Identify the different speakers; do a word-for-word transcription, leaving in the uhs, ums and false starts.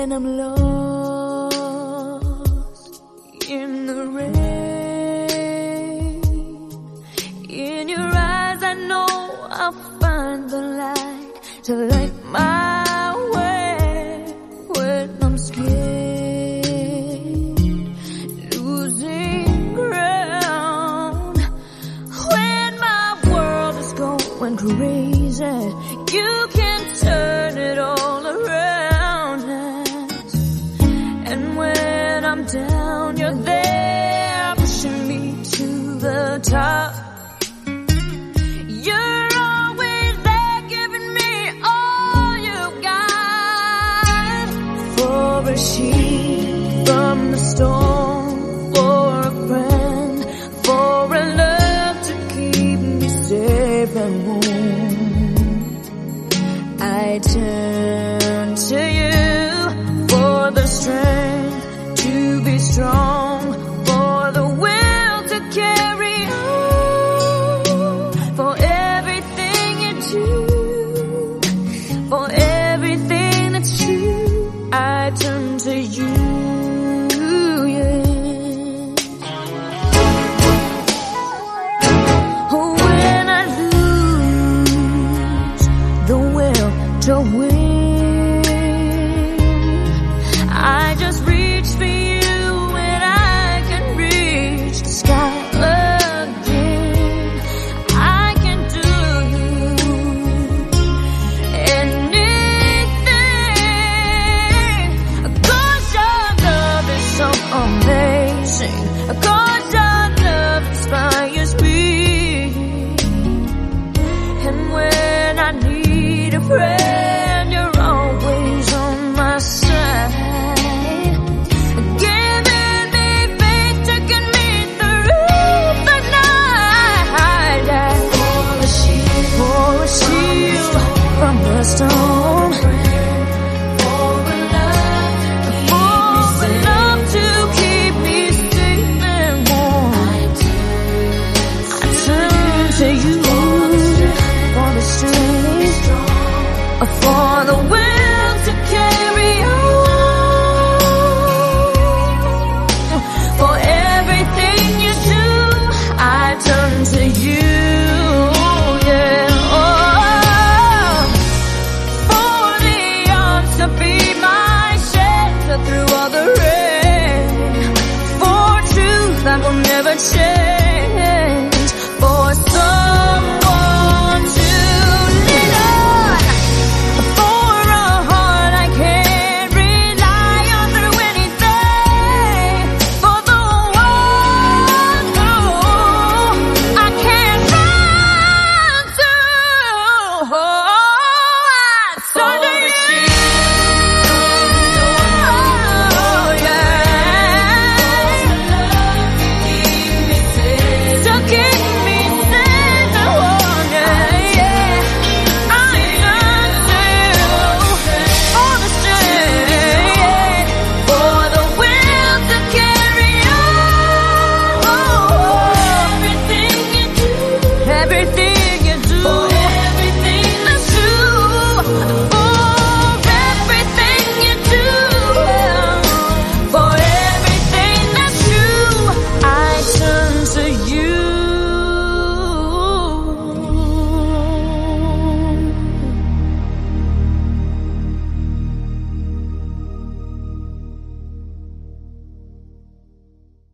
Speaker 1: when I'm lost in the rain. In your eyes I know I'll find the light to light my way when I'm scared, losing ground. When my world is going crazy, you can turn it all around us. And when I'm down, you're there pushing me to the top. You're always there giving me all you got. For a sheep from the storm, for a friend, for a love to keep me safe and warm, I turn to you for the strength to be strong, for the will to carry on, for everything you do, for everything that's true. I turn to you, yeah. Oh, when I lose the will to win, I just reach for you when I can reach the sky again. I can do anything, 'cause your love is so amazing, 'cause your love inspires me. And when I need a friend,